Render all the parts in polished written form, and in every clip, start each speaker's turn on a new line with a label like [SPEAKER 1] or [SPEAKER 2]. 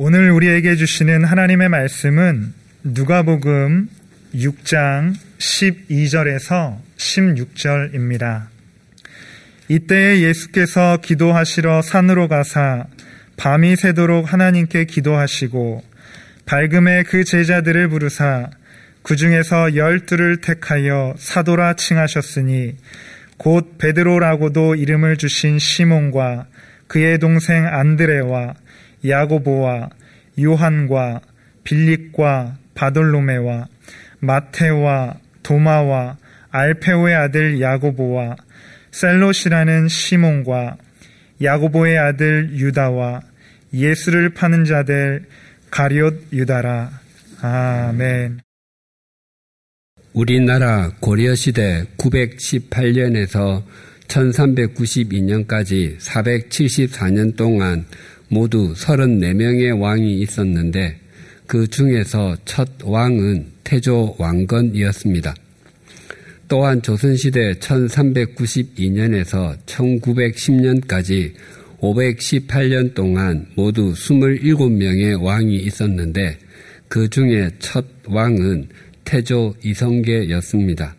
[SPEAKER 1] 오늘 우리에게 주시는 하나님의 말씀은 누가복음 6장 12절에서 16절입니다. 이때에 예수께서 기도하시러 산으로 가사 밤이 새도록 하나님께 기도하시고 밝음에 그 제자들을 부르사 그 중에서 12를 택하여 사도라 칭하셨으니 곧 베드로라고도 이름을 주신 시몬과 그의 동생 안드레와 야고보와 요한과 빌립과 바돌로메와 마테와 도마와 알페오의 아들 야고보와 셀롯이라는 시몬과 야고보의 아들 유다와 예수를 파는 자들 가룟 유다라. 아멘.
[SPEAKER 2] 우리나라 고려시대 918년에서 1392년까지 474년 동안 모두 34명의 왕이 있었는데 그 중에서 첫 왕은 태조 왕건이었습니다. 또한 조선시대 1392년에서 1910년까지 518년 동안 모두 27명의 왕이 있었는데 그 중에 첫 왕은 태조 이성계였습니다.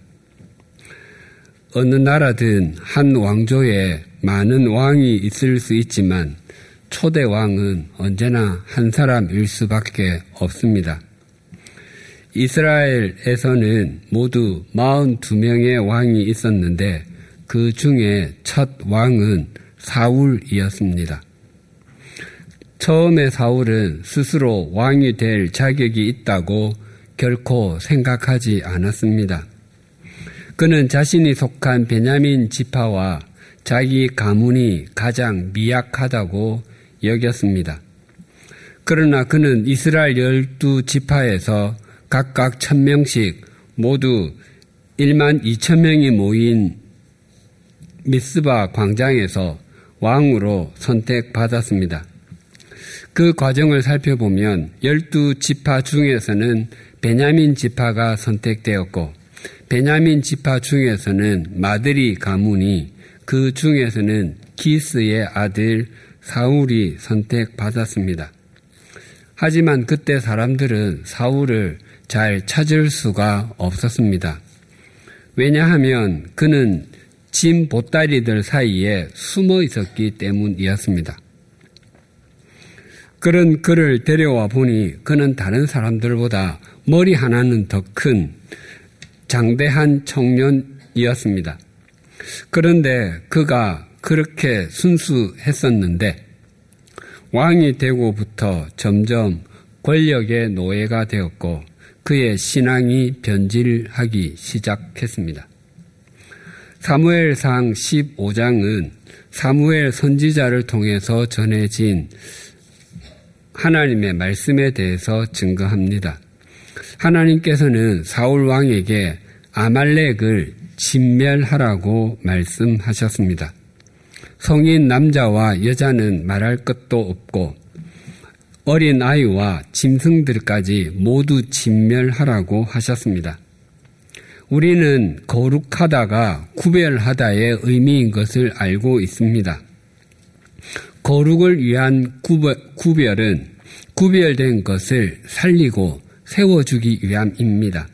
[SPEAKER 2] 어느 나라든 한 왕조에 많은 왕이 있을 수 있지만 초대 왕은 언제나 한 사람일 수밖에 없습니다. 이스라엘에서는 모두 42명의 왕이 있었는데 그 중에 첫 왕은 사울이었습니다. 처음에 사울은 스스로 왕이 될 자격이 있다고 결코 생각하지 않았습니다. 그는 자신이 속한 베냐민 지파와 자기 가문이 가장 미약하다고 여겼습니다. 그러나 그는 이스라엘 12지파에서 각각 1000명씩 모두 12,000명이 모인 미스바 광장에서 왕으로 선택받았습니다. 그 과정을 살펴보면 12지파 중에서는 베냐민 지파가 선택되었고 베냐민 지파 중에서는 마드리 가문이 그 중에서는 기스의 아들 사울이 선택받았습니다. 하지만 그때 사람들은 사울을 잘 찾을 수가 없었습니다. 왜냐하면 그는 짐 보따리들 사이에 숨어 있었기 때문이었습니다. 그런 그를 데려와 보니 그는 다른 사람들보다 머리 하나는 더 큰 장대한 청년이었습니다. 그런데 그가 그렇게 순수했었는데 왕이 되고부터 점점 권력의 노예가 되었고 그의 신앙이 변질하기 시작했습니다. 사무엘상 15장은 사무엘 선지자를 통해서 전해진 하나님의 말씀에 대해서 증거합니다. 하나님께서는 사울 왕에게 아말렉을 진멸하라고 말씀하셨습니다. 성인 남자와 여자는 말할 것도 없고 어린 아이와 짐승들까지 모두 진멸하라고 하셨습니다. 우리는 거룩하다가 구별하다의 의미인 것을 알고 있습니다. 거룩을 위한 구별은 구별된 것을 살리고 세워주기 위함입니다.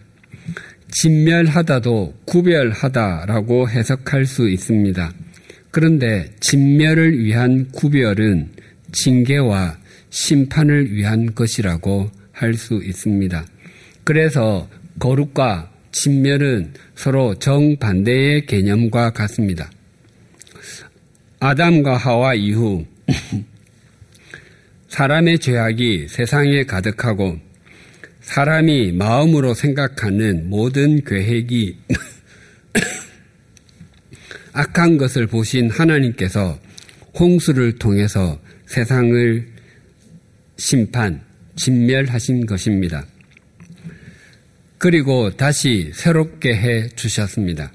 [SPEAKER 2] 진멸하다도 구별하다라고 해석할 수 있습니다. 그런데 진멸을 위한 구별은 징계와 심판을 위한 것이라고 할 수 있습니다. 그래서 거룩과 진멸은 서로 정반대의 개념과 같습니다. 아담과 하와 이후 사람의 죄악이 세상에 가득하고 사람이 마음으로 생각하는 모든 계획이 악한 것을 보신 하나님께서 홍수를 통해서 세상을 진멸하신 것입니다. 그리고 다시 새롭게 해 주셨습니다.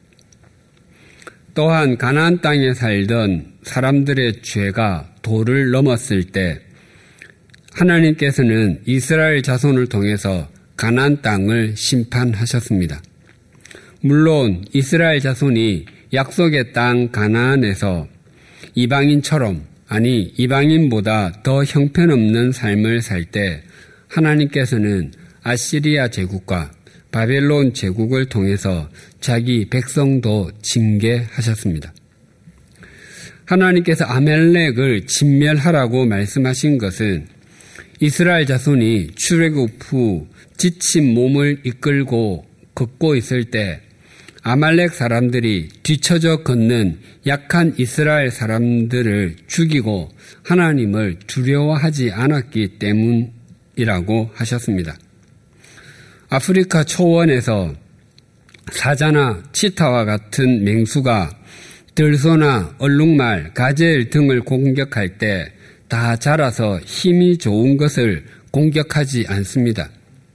[SPEAKER 2] 또한 가나안 땅에 살던 사람들의 죄가 도를 넘었을 때 하나님께서는 이스라엘 자손을 통해서 가나안 땅을 심판하셨습니다. 물론 이스라엘 자손이 약속의 땅 가나안에서 이방인처럼 아니 이방인보다 더 형편없는 삶을 살 때 하나님께서는 아시리아 제국과 바벨론 제국을 통해서 자기 백성도 징계하셨습니다. 하나님께서 아말렉을 진멸하라고 말씀하신 것은 이스라엘 자손이 출애굽 후 지친 몸을 이끌고 걷고 있을 때 아말렉 사람들이 뒤처져 걷는 약한 이스라엘 사람들을 죽이고 하나님을 두려워하지 않았기 때문이라고 하셨습니다. 아프리카 초원에서 사자나 치타와 같은 맹수가 들소나 얼룩말, 가젤 등을 공격할 때 다 자라서 힘이 좋은 것을 공격하지 않습니다.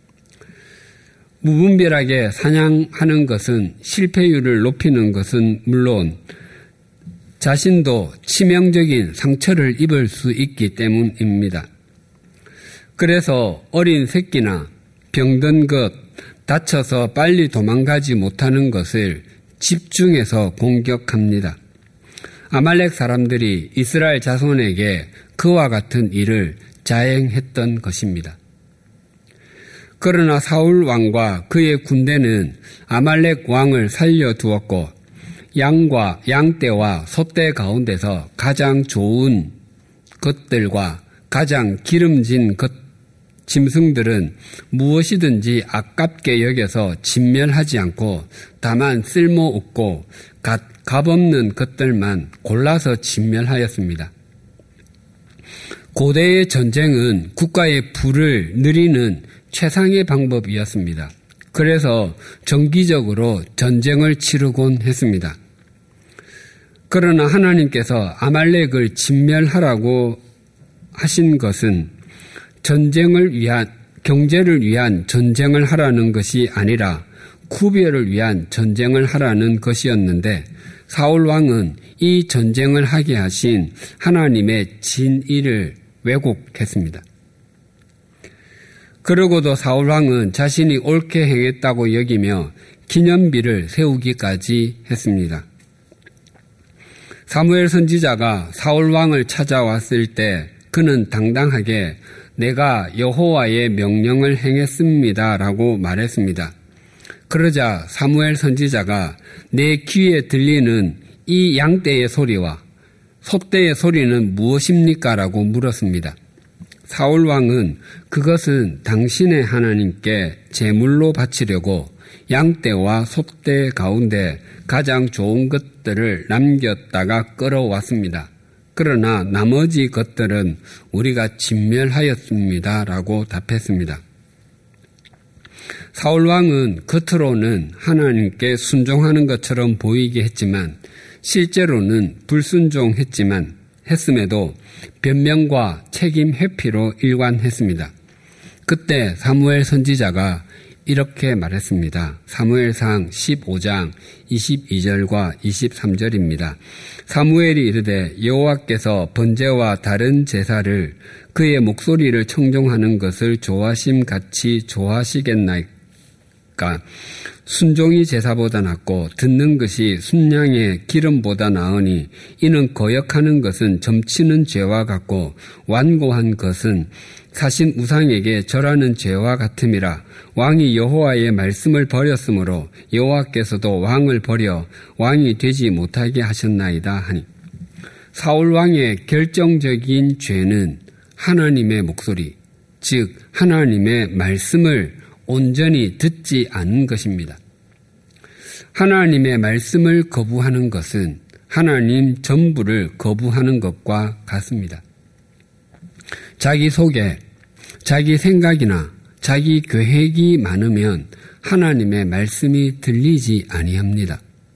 [SPEAKER 2] 무분별하게 사냥하는 것은 실패율을 높이는 것은 물론 자신도 치명적인 상처를 입을 수 있기 때문입니다. 그래서 어린 새끼나 병든 것, 다쳐서 빨리 도망가지 못하는 것을 집중해서 공격합니다. 아말렉 사람들이 이스라엘 자손에게 그와 같은 일을 자행했던 것입니다. 그러나 사울 왕과 그의 군대는 아말렉 왕을 살려두었고 양떼와 소떼 가운데서 가장 좋은 것들과 가장 기름진 짐승들은 무엇이든지 아깝게 여겨서 진멸하지 않고 다만 쓸모없고 값없는 것들만 골라서 진멸하였습니다. 고대의 전쟁은 국가의 부를 누리는 최상의 방법이었습니다. 그래서 정기적으로 전쟁을 치르곤 했습니다. 그러나 하나님께서 아말렉을 진멸하라고 하신 것은 경제를 위한 전쟁을 하라는 것이 아니라 구별을 위한 전쟁을 하라는 것이었는데 사울 왕은 이 전쟁을 하게 하신 하나님의 진의를 왜곡했습니다. 그러고도 사울 왕은 자신이 옳게 행했다고 여기며 기념비를 세우기까지 했습니다. 사무엘 선지자가 사울 왕을 찾아왔을 때 그는 당당하게 내가 여호와의 명령을 행했습니다라고 말했습니다. 그러자 사무엘 선지자가 내 귀에 들리는 이 양떼의 소리와 소떼의 소리는 무엇입니까? 라고 물었습니다. 사울 왕은 그것은 당신의 하나님께 제물로 바치려고 양떼와 소떼 가운데 가장 좋은 것들을 남겼다가 끌어왔습니다. 그러나 나머지 것들은 우리가 진멸하였습니다. 라고 답했습니다. 사울 왕은 겉으로는 하나님께 순종하는 것처럼 보이게 했지만 실제로는 했음에도 변명과 책임 회피로 일관했습니다. 그때 사무엘 선지자가 이렇게 말했습니다. 사무엘상 15장 22절과 23절입니다. 사무엘이 이르되 여호와께서 번제와 다른 제사를 그의 목소리를 청종하는 것을 좋아심같이 좋아하시겠나이까? 순종이 제사보다 낫고 듣는 것이 순양의 기름보다 나으니 이는 거역하는 것은 점치는 죄와 같고 완고한 것은 사신 우상에게 절하는 죄와 같음이라. 왕이 여호와의 말씀을 버렸으므로 여호와께서도 왕을 버려 왕이 되지 못하게 하셨나이다 하니, 사울 왕의 결정적인 죄는 하나님의 목소리, 즉 하나님의 말씀을 온전히 듣지 않은 것입니다. 하나님의 말씀을 거부하는 것은 하나님 전부를 거부하는 것과 같습니다. 자기 속에 자기 생각이나 자기 계획이 많으면 하나님의 말씀이 들리지 아니합니다.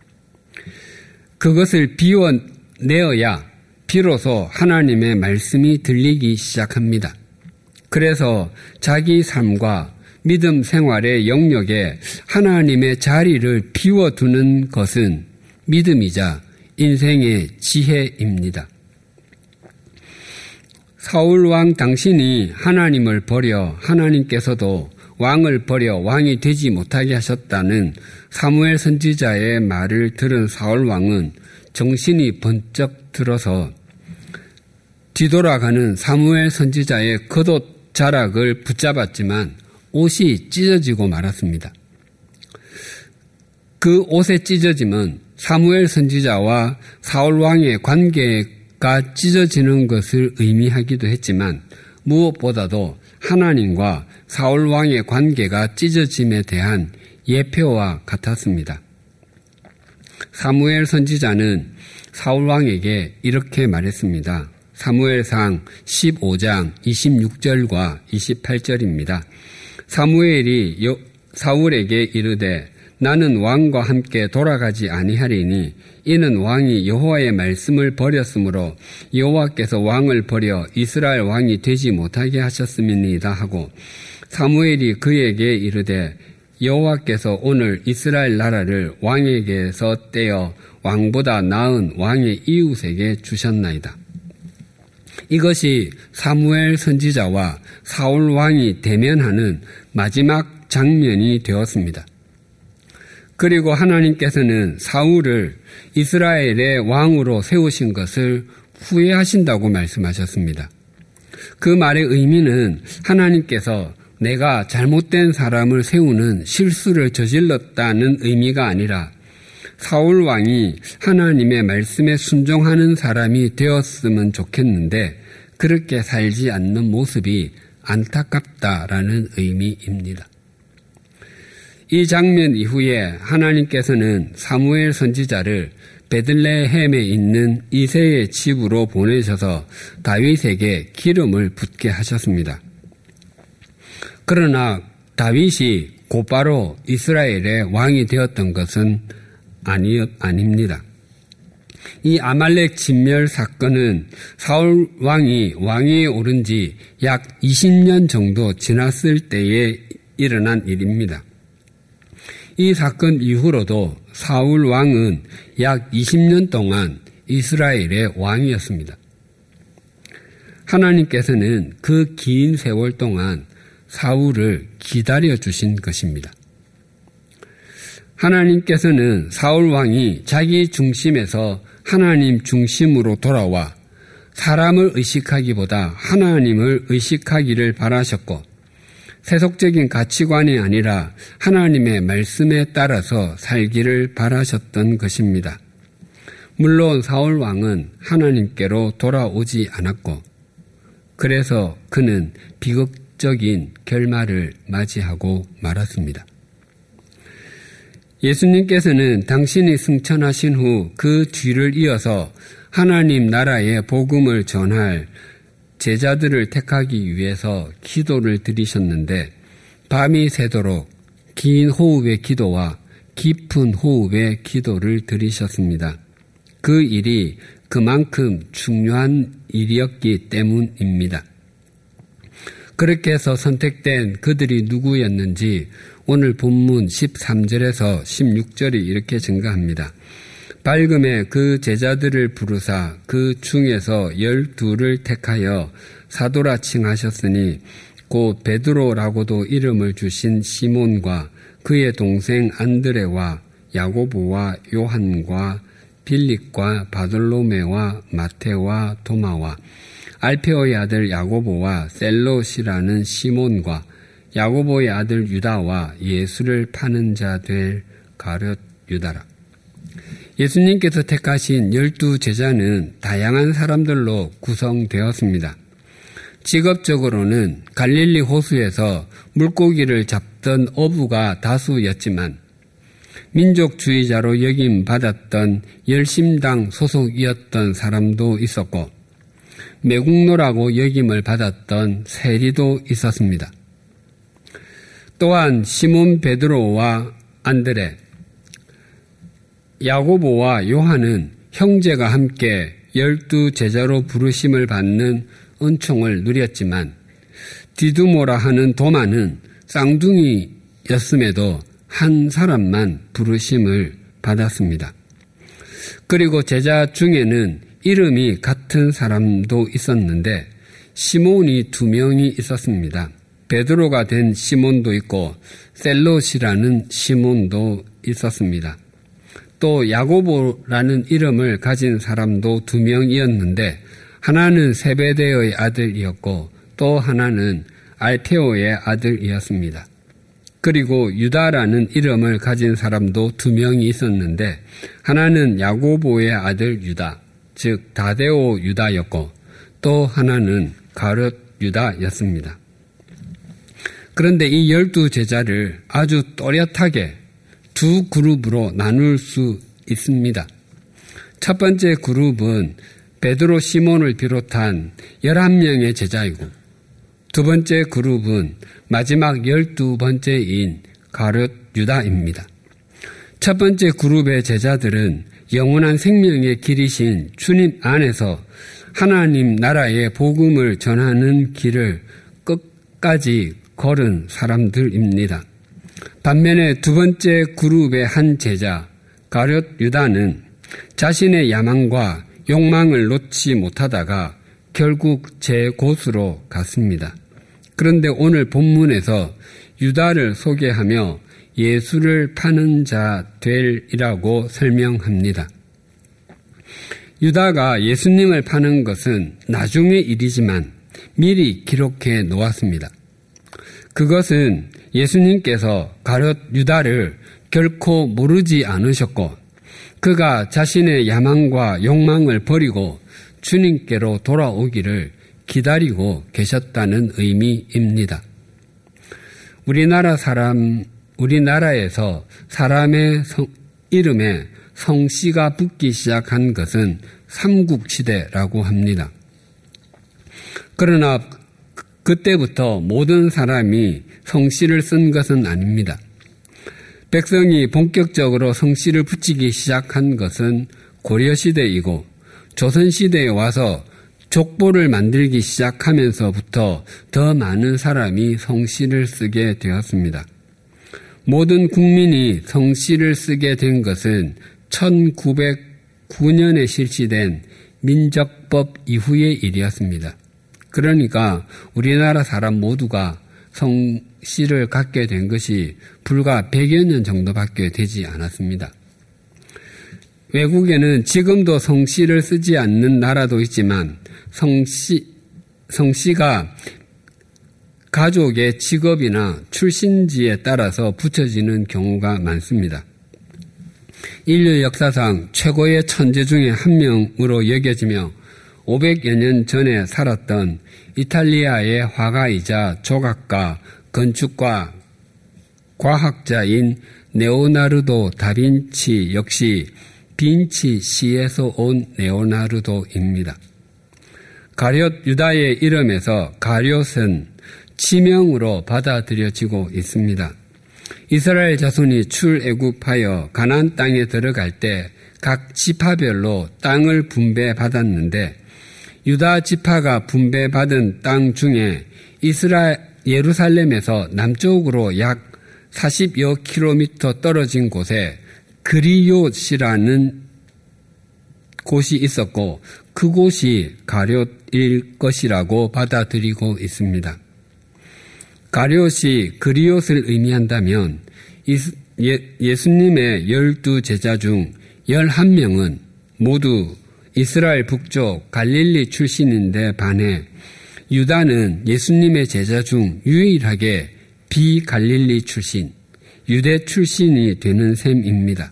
[SPEAKER 2] 그것을 비워내어야 비로소 하나님의 말씀이 들리기 시작합니다. 그래서 자기 삶과 믿음 생활의 영역에 하나님의 자리를 비워두는 것은 믿음이자 인생의 지혜입니다. 사울 왕 당신이 하나님을 버려 하나님께서도 왕을 버려 왕이 되지 못하게 하셨다는 사무엘 선지자의 말을 들은 사울 왕은 정신이 번쩍 들어서 뒤돌아가는 사무엘 선지자의 겉옷 자락을 붙잡았지만 옷이 찢어지고 말았습니다. 그 옷의 찢어짐은 사무엘 선지자와 사울 왕의 관계가 찢어지는 것을 의미하기도 했지만 무엇보다도 하나님과 사울 왕의 관계가 찢어짐에 대한 예표와 같았습니다. 사무엘 선지자는 사울 왕에게 이렇게 말했습니다. 사무엘상 15장 26절과 28절입니다. 사무엘이 사울에게 이르되 나는 왕과 함께 돌아가지 아니하리니 이는 왕이 여호와의 말씀을 버렸으므로 여호와께서 왕을 버려 이스라엘 왕이 되지 못하게 하셨음이니이다 하고 사무엘이 그에게 이르되 여호와께서 오늘 이스라엘 나라를 왕에게서 떼어 왕보다 나은 왕의 이웃에게 주셨나이다. 이것이 사무엘 선지자와 사울 왕이 대면하는 마지막 장면이 되었습니다. 그리고 하나님께서는 사울을 이스라엘의 왕으로 세우신 것을 후회하신다고 말씀하셨습니다. 그 말의 의미는 하나님께서 내가 잘못된 사람을 세우는 실수를 저질렀다는 의미가 아니라 사울 왕이 하나님의 말씀에 순종하는 사람이 되었으면 좋겠는데 그렇게 살지 않는 모습이 안타깝다라는 의미입니다. 이 장면 이후에 하나님께서는 사무엘 선지자를 베들레헴에 있는 이새의 집으로 보내셔서 다윗에게 기름을 붓게 하셨습니다. 그러나 다윗이 곧바로 이스라엘의 왕이 되었던 것은 아닙니다. 이 아말렉 진멸 사건은 사울 왕이 왕위에 오른 지 약 20년 정도 지났을 때에 일어난 일입니다. 이 사건 이후로도 사울 왕은 약 20년 동안 이스라엘의 왕이었습니다. 하나님께서는 그 긴 세월 동안 사울을 기다려 주신 것입니다. 하나님께서는 사울 왕이 자기 중심에서 하나님 중심으로 돌아와 사람을 의식하기보다 하나님을 의식하기를 바라셨고 세속적인 가치관이 아니라 하나님의 말씀에 따라서 살기를 바라셨던 것입니다. 물론 사울 왕은 하나님께로 돌아오지 않았고 그래서 그는 비극적인 결말을 맞이하고 말았습니다. 예수님께서는 당신이 승천하신 후 그 뒤를 이어서 하나님 나라의 복음을 전할 제자들을 택하기 위해서 기도를 드리셨는데 밤이 새도록 긴 호흡의 기도와 깊은 호흡의 기도를 드리셨습니다. 그 일이 그만큼 중요한 일이었기 때문입니다. 그렇게 해서 선택된 그들이 누구였는지 오늘 본문 13절에서 16절이 이렇게 증가합니다. 밝음에 그 제자들을 부르사 그 중에서 12를 택하여 사도라 칭하셨으니 곧 베드로라고도 이름을 주신 시몬과 그의 동생 안드레와 야고보와 요한과 빌립과 바돌로메와 마테와 도마와 알페오의 아들 야고보와 셀롯이라는 시몬과 야고보의 아들 유다와 예수를 파는 자 될 가룟 유다라. 예수님께서 택하신 12 제자는 다양한 사람들로 구성되었습니다. 직업적으로는 갈릴리 호수에서 물고기를 잡던 어부가 다수였지만 민족주의자로 여김받았던 열심당 소속이었던 사람도 있었고 매국노라고 여김을 받았던 세리도 있었습니다. 또한 시몬 베드로와 안드레, 야고보와 요한은 형제가 함께 12 제자로 부르심을 받는 은총을 누렸지만 디두모라 하는 도마는 쌍둥이였음에도 한 사람만 부르심을 받았습니다. 그리고 제자 중에는 이름이 같은 사람도 있었는데 시몬이 2명이 있었습니다. 베드로가 된 시몬도 있고 셀롯이라는 시몬도 있었습니다. 또 야고보라는 이름을 가진 사람도 2명이었는데 하나는 세베대의 아들이었고 또 하나는 알페오의 아들이었습니다. 그리고 유다라는 이름을 가진 사람도 2명이 있었는데 하나는 야고보의 아들 유다, 즉 다데오 유다였고 또 하나는 가룟 유다였습니다. 그런데 이 12제자를 아주 또렷하게 2 그룹으로 나눌 수 있습니다. 첫 번째 그룹은 베드로 시몬을 비롯한 11명의 제자이고 두 번째 그룹은 마지막 12번째인 가룟 유다입니다. 첫 번째 그룹의 제자들은 영원한 생명의 길이신 주님 안에서 하나님 나라의 복음을 전하는 길을 끝까지 걸은 사람들입니다. 반면에 두 번째 그룹의 한 제자 가룟 유다는 자신의 야망과 욕망을 놓지 못하다가 결국 제 곳으로 갔습니다. 그런데 오늘 본문에서 유다를 소개하며 예수를 파는 자 될이라고 설명합니다. 유다가 예수님을 파는 것은 나중의 일이지만 미리 기록해 놓았습니다. 그것은 예수님께서 가룟 유다를 결코 모르지 않으셨고 그가 자신의 야망과 욕망을 버리고 주님께로 돌아오기를 기다리고 계셨다는 의미입니다. 우리나라에서 사람의 이름에 성씨가 붙기 시작한 것은 삼국시대라고 합니다. 그러나 그때부터 모든 사람이 성씨를 쓴 것은 아닙니다. 백성이 본격적으로 성씨를 붙이기 시작한 것은 고려시대이고 조선시대에 와서 족보를 만들기 시작하면서부터 더 많은 사람이 성씨를 쓰게 되었습니다. 모든 국민이 성씨를 쓰게 된 것은 1909년에 실시된 민적법 이후의 일이었습니다. 그러니까 우리나라 사람 모두가 성씨를 갖게 된 것이 불과 100여 년 정도밖에 되지 않았습니다. 외국에는 지금도 성씨를 쓰지 않는 나라도 있지만 성씨가 가족의 직업이나 출신지에 따라서 붙여지는 경우가 많습니다. 인류 역사상 최고의 천재 중에 한 명으로 여겨지며 500여 년 전에 살았던 이탈리아의 화가이자 조각가, 건축가, 과학자인 레오나르도 다빈치 역시 빈치 시에서 온 레오나르도입니다. 가룟 유다의 이름에서 가룟은 지명으로 받아들여지고 있습니다. 이스라엘 자손이 출애굽하여 가나안 땅에 들어갈 때 각 지파별로 땅을 분배받았는데 유다 지파가 분배받은 땅 중에 예루살렘에서 남쪽으로 약 40여 킬로미터 떨어진 곳에 그리옷이라는 곳이 있었고 그곳이 가룟일 것이라고 받아들이고 있습니다. 가룟이 그리옷을 의미한다면 예수님의 12제자 중 11명은 모두 이스라엘 북쪽 갈릴리 출신인데 반해 유다는 예수님의 제자 중 유일하게 비갈릴리 출신, 유대 출신이 되는 셈입니다.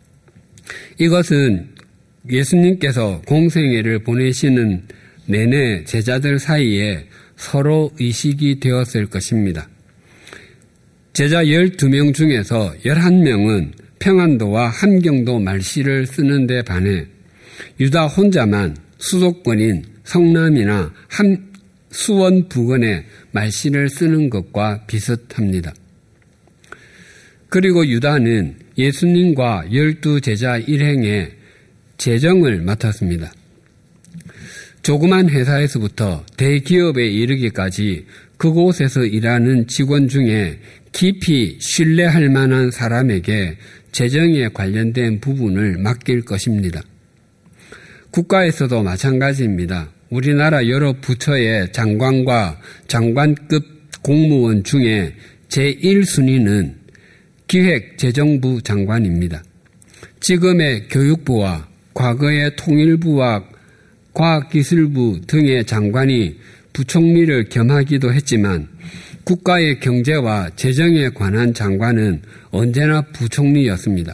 [SPEAKER 2] 이것은 예수님께서 공생애를 보내시는 내내 제자들 사이에 서로 의식이 되었을 것입니다. 제자 12명 중에서 11명은 평안도와 함경도 말씨를 쓰는 데 반해 유다 혼자만 수도권인 성남이나 수원 부근에 말씨를 쓰는 것과 비슷합니다. 그리고 유다는 예수님과 12제자 일행의 재정을 맡았습니다. 조그만 회사에서부터 대기업에 이르기까지 그곳에서 일하는 직원 중에 깊이 신뢰할 만한 사람에게 재정에 관련된 부분을 맡길 것입니다. 국가에서도 마찬가지입니다. 우리나라 여러 부처의 장관과 장관급 공무원 중에 제1순위는 기획재정부 장관입니다. 지금의 교육부와 과거의 통일부와 과학기술부 등의 장관이 부총리를 겸하기도 했지만 국가의 경제와 재정에 관한 장관은 언제나 부총리였습니다.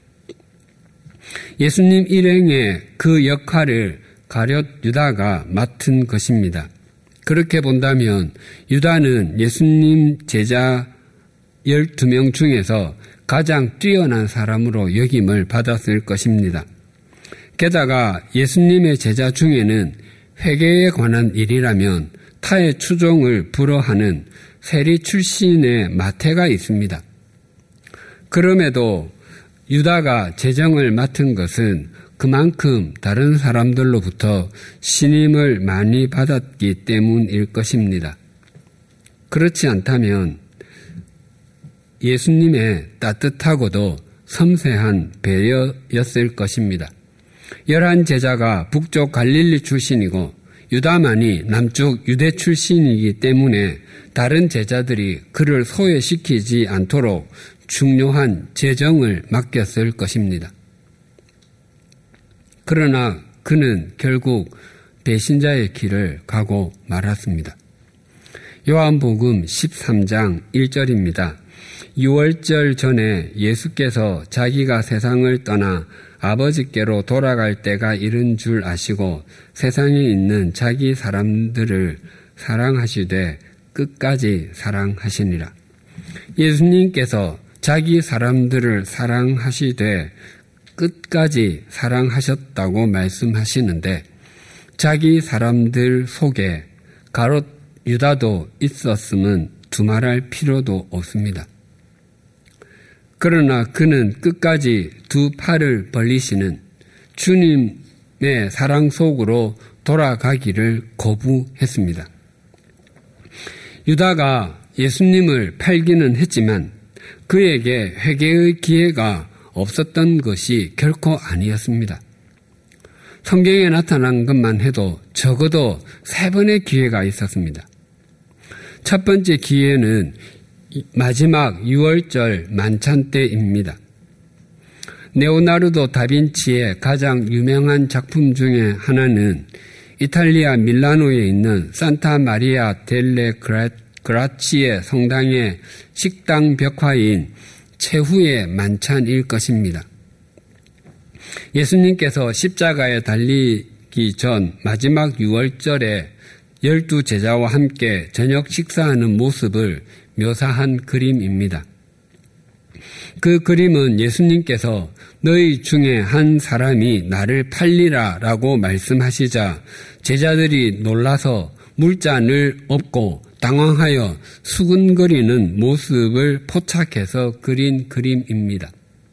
[SPEAKER 2] 예수님 일행의 그 역할을 가룟 유다가 맡은 것입니다. 그렇게 본다면 유다는 예수님 제자 12명 중에서 가장 뛰어난 사람으로 여김을 받았을 것입니다. 게다가 예수님의 제자 중에는 회개에 관한 일이라면 타의 추종을 불허하는 세리 출신의 마태가 있습니다. 그럼에도 유다가 재정을 맡은 것은 그만큼 다른 사람들로부터 신임을 많이 받았기 때문일 것입니다. 그렇지 않다면 예수님의 따뜻하고도 섬세한 배려였을 것입니다. 11 제자가 북쪽 갈릴리 출신이고 유다만이 남쪽 유대 출신이기 때문에 다른 제자들이 그를 소외시키지 않도록 중요한 재정을 맡겼을 것입니다. 그러나 그는 결국 배신자의 길을 가고 말았습니다. 요한복음 13장 1절입니다. 유월절 전에 예수께서 자기가 세상을 떠나 아버지께로 돌아갈 때가 이른 줄 아시고 세상에 있는 자기 사람들을 사랑하시되 끝까지 사랑하시니라. 예수님께서 자기 사람들을 사랑하시되 끝까지 사랑하셨다고 말씀하시는데 자기 사람들 속에 가롯 유다도 있었음은 두말할 필요도 없습니다. 그러나 그는 끝까지 두 팔을 벌리시는 주님의 사랑 속으로 돌아가기를 거부했습니다. 유다가 예수님을 팔기는 했지만 그에게 회개의 기회가 없었던 것이 결코 아니었습니다. 성경에 나타난 것만 해도 적어도 3번의 기회가 있었습니다. 첫 번째 기회는 마지막 6월절 만찬 때입니다. 레오나르도 다빈치의 가장 유명한 작품 중에 하나는 이탈리아 밀라노에 있는 산타 마리아 델레 그라치의 성당의 식당 벽화인 최후의 만찬일 것입니다. 예수님께서 십자가에 달리기 전 마지막 6월절에 12 제자와 함께 저녁 식사하는 모습을 묘사한 그림입니다. 그 그림은 예수님께서 너희 중에 한 사람이 나를 팔리라 라고 말씀하시자 제자들이 놀라서 물잔을 엎고 당황하여 수근거리는 모습을 포착해서 그린 그림입니다.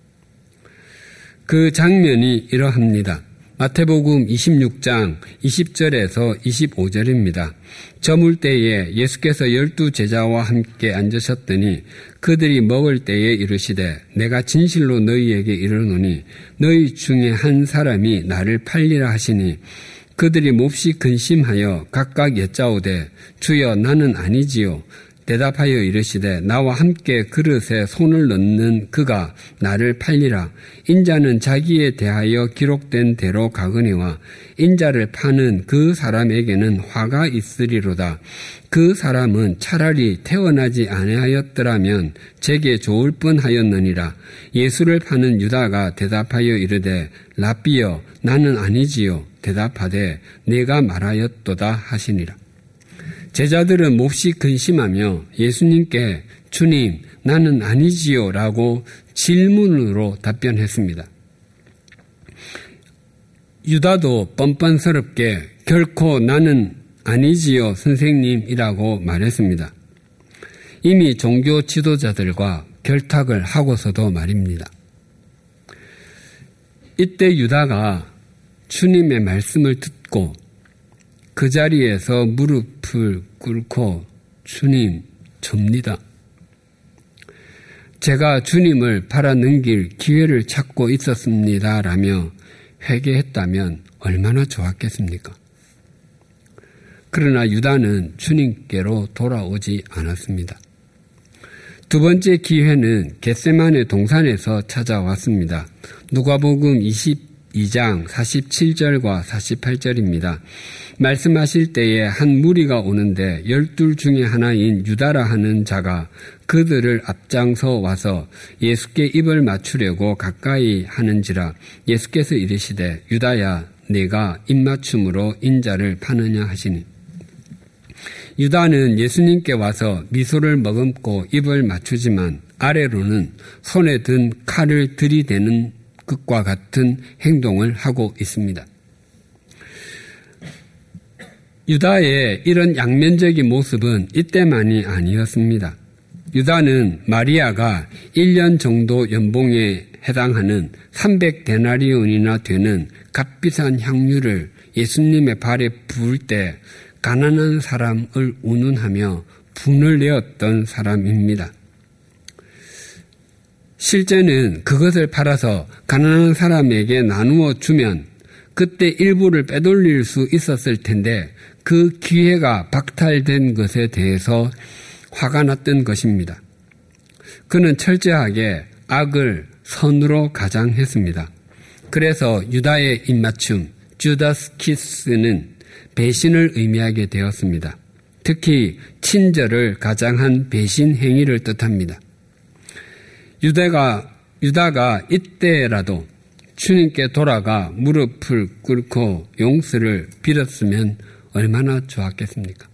[SPEAKER 2] 그 장면이 이러합니다. 마태복음 26장 20절에서 25절입니다. 저물 때에 예수께서 12 제자와 함께 앉으셨더니 그들이 먹을 때에 이르시되 내가 진실로 너희에게 이르노니 너희 중에 한 사람이 나를 팔리라 하시니 그들이 몹시 근심하여 각각 여짜오되 주여 나는 아니지요. 대답하여 이르시되 나와 함께 그릇에 손을 넣는 그가 나를 팔리라. 인자는 자기에 대하여 기록된 대로 가거니와 인자를 파는 그 사람에게는 화가 있으리로다. 그 사람은 차라리 태어나지 아니하였더라면 제게 좋을 뻔하였느니라. 예수를 파는 유다가 대답하여 이르되 랍비여 나는 아니지요. 대답하되 내가 말하였도다 하시니라. 제자들은 몹시 근심하며 예수님께 주님 나는 아니지요 라고 질문으로 답변했습니다. 유다도 뻔뻔스럽게 결코 나는 아니지요 선생님이라고 말했습니다. 이미 종교 지도자들과 결탁을 하고서도 말입니다. 이때 유다가 주님의 말씀을 듣고 그 자리에서 무릎을 꿇고 주님 접니다. 제가 주님을 팔아넘길 기회를 찾고 있었습니다 라며 회개했다면 얼마나 좋았겠습니까? 그러나 유다는 주님께로 돌아오지 않았습니다. 두 번째 기회는 겟세마네 동산에서 찾아왔습니다. 누가복음 22 12장 47절과 48절입니다. 말씀하실 때에 한 무리가 오는데 12 중에 하나인 유다라 하는 자가 그들을 앞장서 와서 예수께 입을 맞추려고 가까이 하는지라 예수께서 이르시되 유다야 내가 입맞춤으로 인자를 파느냐 하시니 유다는 예수님께 와서 미소를 머금고 입을 맞추지만 아래로는 손에 든 칼을 들이대는 것과 같은 행동을 하고 있습니다. 유다의 이런 양면적인 모습은 이때만이 아니었습니다. 유다는 마리아가 1년 정도 연봉에 해당하는 300데나리온이나 되는 값비싼 향유를 예수님의 발에 부을 때 가난한 사람을 운운하며 분을 내었던 사람입니다. 실제는 그것을 팔아서 가난한 사람에게 나누어 주면 그때 일부를 빼돌릴 수 있었을 텐데 그 기회가 박탈된 것에 대해서 화가 났던 것입니다. 그는 철저하게 악을 선으로 가장했습니다. 그래서 유다의 입맞춤, 주다스 키스는 배신을 의미하게 되었습니다. 특히 친절을 가장한 배신 행위를 뜻합니다. 유다가 이때라도 주님께 돌아가 무릎을 꿇고 용서를 빌었으면 얼마나 좋았겠습니까?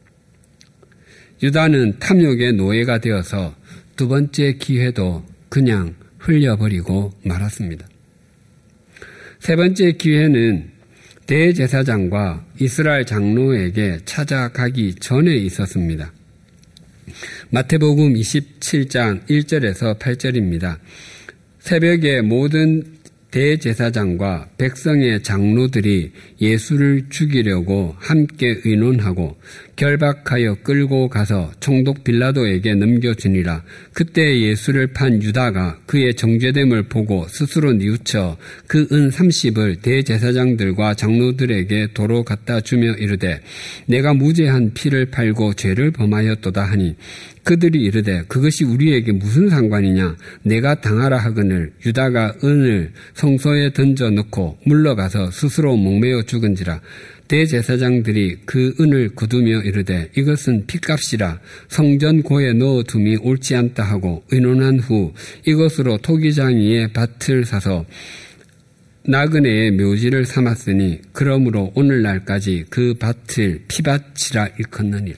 [SPEAKER 2] 유다는 탐욕의 노예가 되어서 두 번째 기회도 그냥 흘려버리고 말았습니다. 세 번째 기회는 대제사장과 이스라엘 장로에게 찾아가기 전에 있었습니다. 마태복음 27장 1절에서 8절입니다. 새벽에 모든 대제사장과 백성의 장로들이 예수를 죽이려고 함께 의논하고 결박하여 끌고 가서 총독 빌라도에게 넘겨주니라. 그때 예수를 판 유다가 그의 정죄됨을 보고 스스로 뉘우쳐 그 은 30을 대제사장들과 장로들에게 도로 갖다 주며 이르되 내가 무죄한 피를 팔고 죄를 범하였도다 하니 그들이 이르되 그것이 우리에게 무슨 상관이냐 내가 당하라 하거늘 유다가 은을 성소에 던져 넣고 물러가서 스스로 목매어 죽은지라. 대제사장들이 그 은을 거두며 이르되 이것은 핏값이라 성전고에 넣어둠이 옳지 않다 하고 의논한 후 이것으로 토기장이의 밭을 사서 나그네의 묘지를 삼았으니 그러므로 오늘날까지 그 밭을 피밭이라 일컫느니라.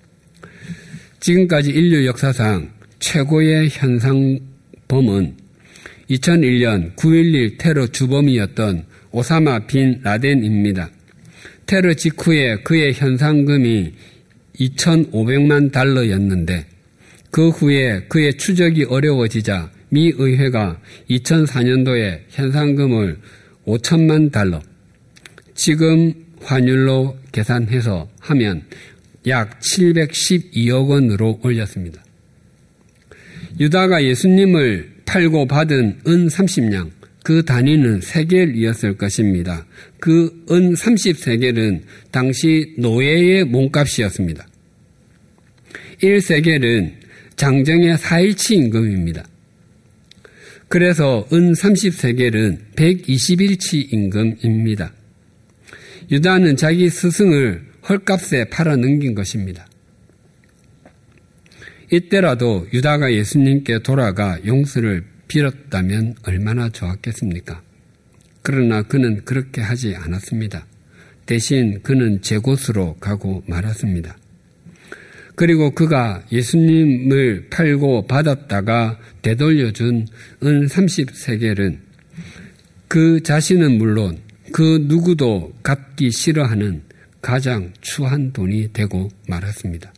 [SPEAKER 2] 지금까지 인류 역사상 최고의 현상범은 2001년 9.11 테러 주범이었던 오사마 빈 라덴입니다. 테러 직후에 그의 현상금이 2,500만 달러였는데 그 후에 그의 추적이 어려워지자 미 의회가 2004년도에 현상금을 5천만 달러, 지금 환율로 계산해서 하면 약 712억 원으로 올렸습니다. 유다가 예수님을 팔고 받은 은 30냥, 그 단위는 세겔이었을 것입니다. 그 은 30세겔은 당시 노예의 몸값이었습니다. 1세겔은 장정의 4일치 임금입니다. 그래서 은 30세겔은 121치 임금입니다. 유다는 자기 스승을 헐값에 팔아 넘긴 것입니다. 이때라도 유다가 예수님께 돌아가 용서를 빌었다면 얼마나 좋았겠습니까? 그러나 그는 그렇게 하지 않았습니다. 대신 그는 제 곳으로 가고 말았습니다. 그리고 그가 예수님을 팔고 받았다가 되돌려준 은 30세겔은 그 자신은 물론 그 누구도 갚기 싫어하는 가장 추한 돈이 되고 말았습니다.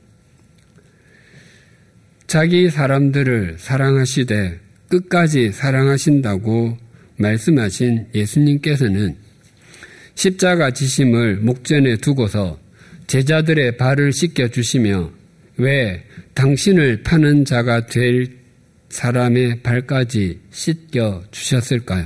[SPEAKER 2] 자기 사람들을 사랑하시되 끝까지 사랑하신다고 말씀하신 예수님께서는 십자가 지심을 목전에 두고서 제자들의 발을 씻겨주시며 왜 당신을 파는 자가 될 사람의 발까지 씻겨주셨을까요?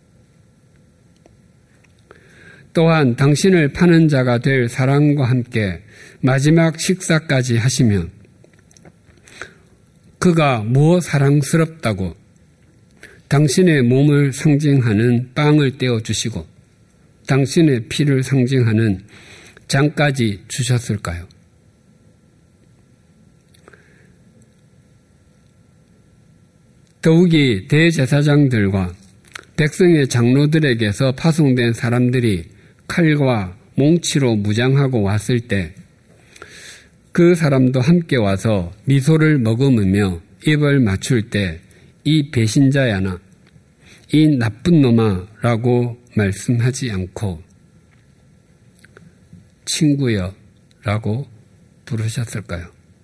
[SPEAKER 2] 또한 당신을 파는 자가 될 사람과 함께 마지막 식사까지 하시며 그가 무엇 사랑스럽다고 당신의 몸을 상징하는 빵을 떼어주시고 당신의 피를 상징하는 잔까지 주셨을까요? 더욱이 대제사장들과 백성의 장로들에게서 파송된 사람들이 칼과 몽치로 무장하고 왔을 때 그 사람도 함께 와서 미소를 머금으며 입을 맞출 때 이 배신자야나 이 나쁜 놈아 라고 말씀하지 않고 친구여 라고 부르셨을까요?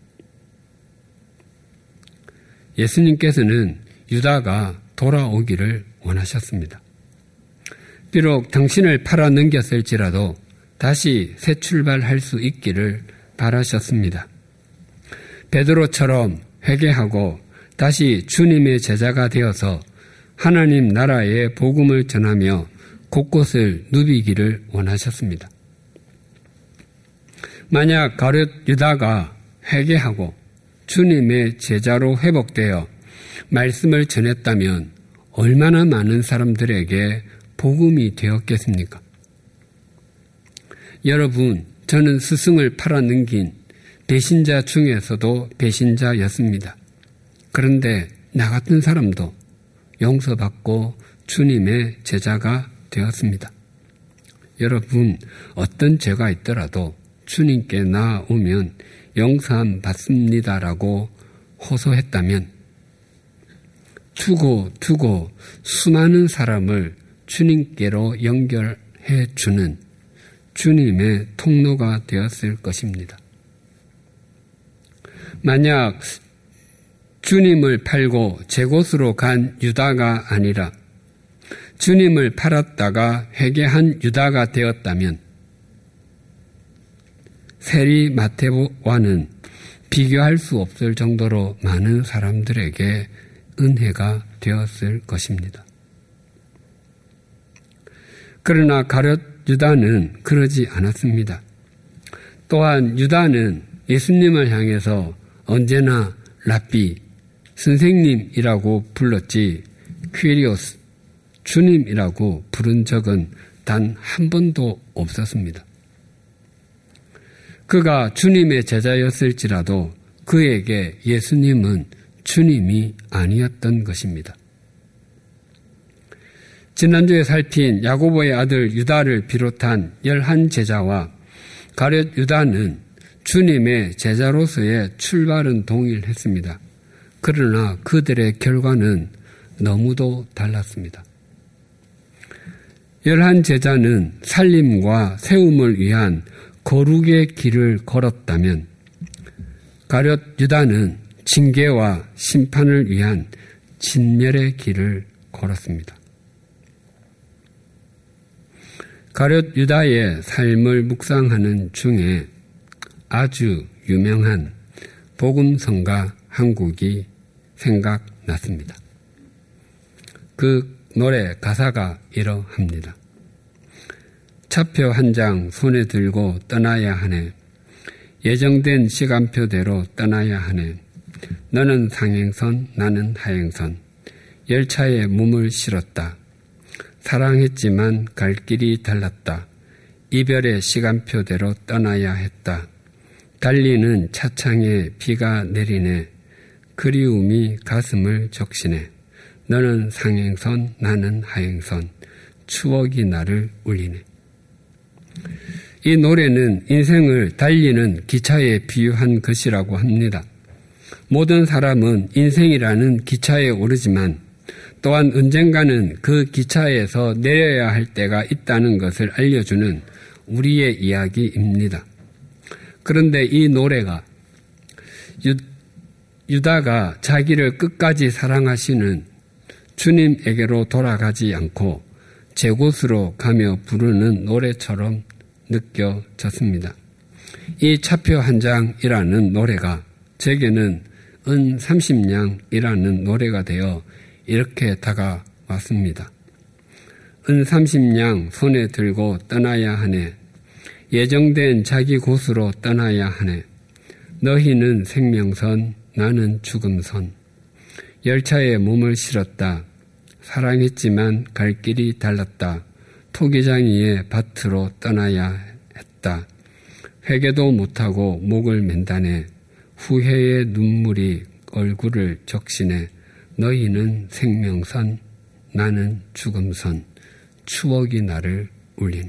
[SPEAKER 2] 예수님께서는 유다가 돌아오기를 원하셨습니다. 비록 당신을 팔아 넘겼을지라도 다시 새 출발할 수 있기를 바라셨습니다. 베드로처럼 회개하고 다시 주님의 제자가 되어서 하나님 나라의 복음을 전하며 곳곳을 누비기를 원하셨습니다. 만약 가룟 유다가 회개하고 주님의 제자로 회복되어 말씀을 전했다면 얼마나 많은 사람들에게 복음이 되었겠습니까? 여러분, 저는 스승을 팔아넘긴 배신자 중에서도 배신자였습니다. 그런데 나 같은 사람도 용서받고 주님의 제자가 되었습니다. 여러분, 어떤 죄가 있더라도 주님께 나아오면 용서함 받습니다라고 호소했다면 두고 수많은 사람을 주님께로 연결해 주는 주님의 통로가 되었을 것입니다. 만약 주님을 팔고 제 곳으로 간 유다가 아니라 주님을 팔았다가 회개한 유다가 되었다면 세리 마태와는 비교할 수 없을 정도로 많은 사람들에게 은혜가 되었을 것입니다. 그러나 가룟 유다는 그러지 않았습니다. 또한 유다는 예수님을 향해서 언제나 랍비, 선생님이라고 불렀지 퀴리오스, 주님이라고 부른 적은 단 한 번도 없었습니다. 그가 주님의 제자였을지라도 그에게 예수님은 주님이 아니었던 것입니다. 지난주에 살핀 야고보의 아들 유다를 비롯한 11제자와 가룟 유다는 주님의 제자로서의 출발은 동일했습니다. 그러나 그들의 결과는 너무도 달랐습니다. 11제자는 살림과 세움을 위한 거룩의 길을 걸었다면 가룟 유다는 징계와 심판을 위한 진멸의 길을 걸었습니다. 가룟 유다의 삶을 묵상하는 중에 아주 유명한 복음성가 한 곡이 생각났습니다. 그 노래 가사가 이러합니다. 차표 한 장 손에 들고 떠나야 하네. 예정된 시간표대로 떠나야 하네. 너는 상행선, 나는 하행선. 열차에 몸을 실었다. 사랑했지만 갈 길이 달랐다. 이별의 시간표대로 떠나야 했다. 달리는 차창에 비가 내리네. 그리움이 가슴을 적시네. 너는 상행선, 나는 하행선. 추억이 나를 울리네. 이 노래는 인생을 달리는 기차에 비유한 것이라고 합니다. 모든 사람은 인생이라는 기차에 오르지만 또한 언젠가는 그 기차에서 내려야 할 때가 있다는 것을 알려주는 우리의 이야기입니다. 그런데 이 노래가 유다가 자기를 끝까지 사랑하시는 주님에게로 돌아가지 않고 제 곳으로 가며 부르는 노래처럼 느껴졌습니다. 이 차표 한 장이라는 노래가 제게는 은 30냥이라는 노래가 되어 이렇게 다가왔습니다. 은 30냥 손에 들고 떠나야 하네. 예정된 자기 곳으로 떠나야 하네. 너희는 생명선, 나는 죽음선. 열차에 몸을 실었다. 사랑했지만 갈 길이 달랐다. 토기장이의 밭으로 떠나야 했다. 회개도 못하고 목을 맨다네. 후회의 눈물이 얼굴을 적시네. 너희는 생명선, 나는 죽음선. 추억이 나를 울리네.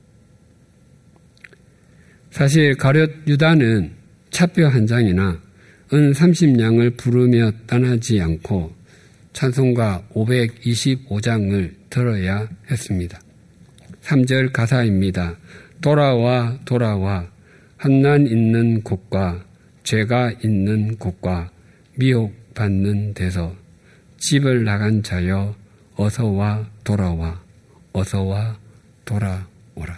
[SPEAKER 2] 사실 가룟 유다는 차표 한 장이나 은 30냥을 부르며 떠나지 않고 찬송가 525장을 들어야 했습니다. 3절 가사입니다. 돌아와 돌아와 환난 있는 곳과 죄가 있는 곳과 미혹받는 데서 집을 나간 자여 어서와 돌아와 어서와 돌아오라.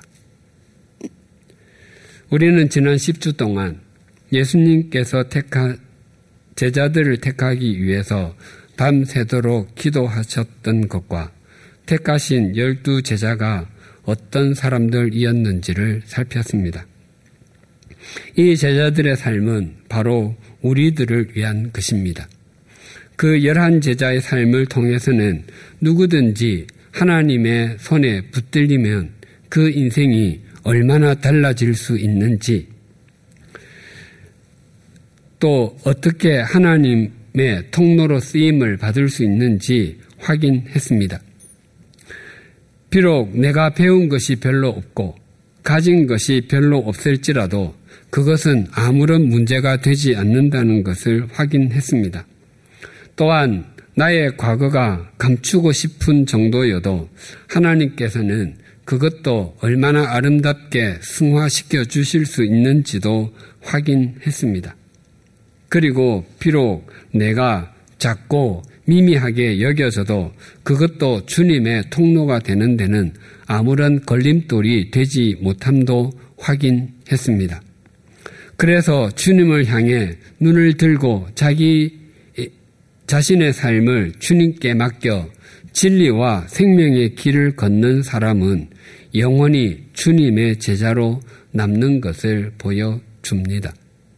[SPEAKER 2] 우리는 지난 10주 동안 예수님께서 제자들을 택하기 위해서 밤새도록 기도하셨던 것과 택하신 12제자가 어떤 사람들이었는지를 살폈습니다. 이 제자들의 삶은 바로 우리들을 위한 것입니다. 그 11제자의 삶을 통해서는 누구든지 하나님의 손에 붙들리면 그 인생이 얼마나 달라질 수 있는지, 또 어떻게 하나님의 통로로 쓰임을 받을 수 있는지 확인했습니다. 비록 내가 배운 것이 별로 없고 가진 것이 별로 없을지라도 그것은 아무런 문제가 되지 않는다는 것을 확인했습니다. 또한 나의 과거가 감추고 싶은 정도여도 하나님께서는 그것도 얼마나 아름답게 승화시켜 주실 수 있는지도 확인했습니다. 그리고 비록 내가 작고 미미하게 여겨져도 그것도 주님의 통로가 되는 데는 아무런 걸림돌이 되지 못함도 확인했습니다. 그래서 주님을 향해 눈을 들고 자신의 삶을 주님께 맡겨 진리와 생명의 길을 걷는 사람은 영원히 주님의 제자로 남는 것을 보여줍니다.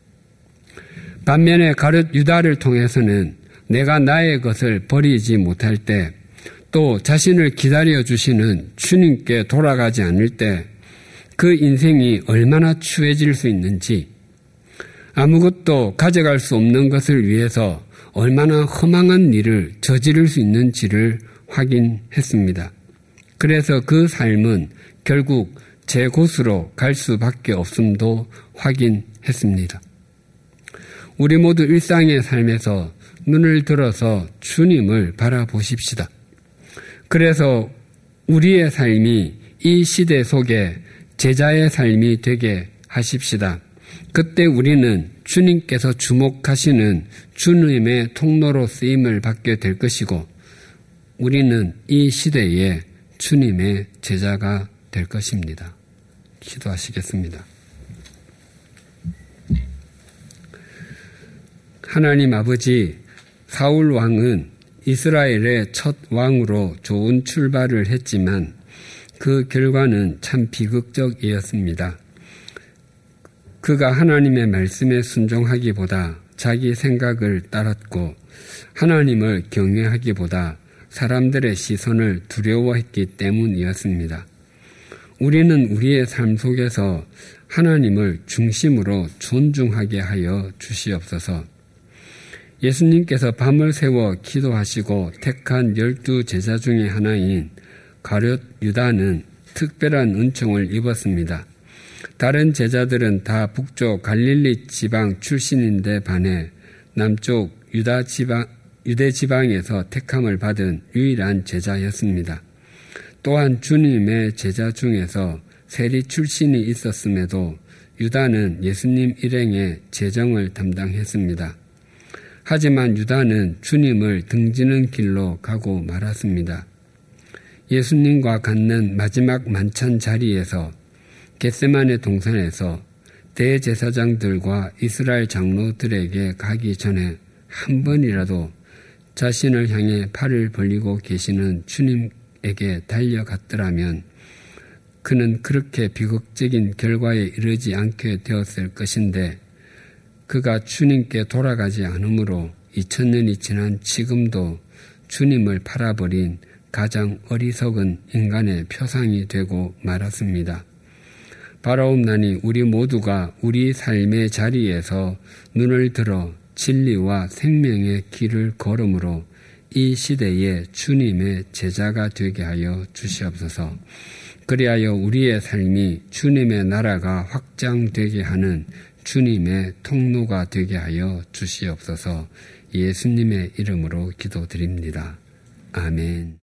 [SPEAKER 2] 반면에 가룟 유다를 통해서는 내가 나의 것을 버리지 못할 때, 또 자신을 기다려주시는 주님께 돌아가지 않을 때 그 인생이 얼마나 추해질 수 있는지, 아무것도 가져갈 수 없는 것을 위해서 얼마나 허망한 일을 저지를 수 있는지를 확인했습니다. 그래서 그 삶은 결국 제 곳으로 갈 수밖에 없음도 확인했습니다. 우리 모두 일상의 삶에서 눈을 들어서 주님을 바라보십시다. 그래서 우리의 삶이 이 시대 속에 제자의 삶이 되게 하십시다. 그때 우리는 주님께서 주목하시는 주님의 통로로 쓰임을 받게 될 것이고, 우리는 이 시대에 주님의 제자가 될 것입니다. 기도하시겠습니다. 하나님 아버지, 사울 왕은 이스라엘의 첫 왕으로 좋은 출발을 했지만 그 결과는 참 비극적이었습니다. 그가 하나님의 말씀에 순종하기보다 자기 생각을 따랐고 하나님을 경외하기보다 사람들의 시선을 두려워했기 때문이었습니다. 우리는 우리의 삶 속에서 하나님을 중심으로 존중하게 하여 주시옵소서. 예수님께서 밤을 새워 기도하시고 택한 12제자 중에 하나인 가룟 유다는 특별한 은총을 입었습니다. 다른 제자들은 다 북쪽 갈릴리 지방 출신인데 반해 남쪽 유대 지방에서 택함을 받은 유일한 제자였습니다. 또한 주님의 제자 중에서 세리 출신이 있었음에도 유다는 예수님 일행의 재정을 담당했습니다. 하지만 유다는 주님을 등지는 길로 가고 말았습니다. 예수님과 갖는 마지막 만찬 자리에서 겟세마네 동산에서 대제사장들과 이스라엘 장로들에게 가기 전에 한 번이라도 자신을 향해 팔을 벌리고 계시는 주님에게 달려갔더라면 그는 그렇게 비극적인 결과에 이르지 않게 되었을 것인데, 그가 주님께 돌아가지 않으므로 2000년이 지난 지금도 주님을 팔아버린 가장 어리석은 인간의 표상이 되고 말았습니다. 바라옵나니 우리 모두가 우리 삶의 자리에서 눈을 들어 진리와 생명의 길을 걸음으로 이 시대에 주님의 제자가 되게 하여 주시옵소서. 그리하여 우리의 삶이 주님의 나라가 확장되게 하는 주님의 통로가 되게 하여 주시옵소서. 예수님의 이름으로 기도드립니다. 아멘.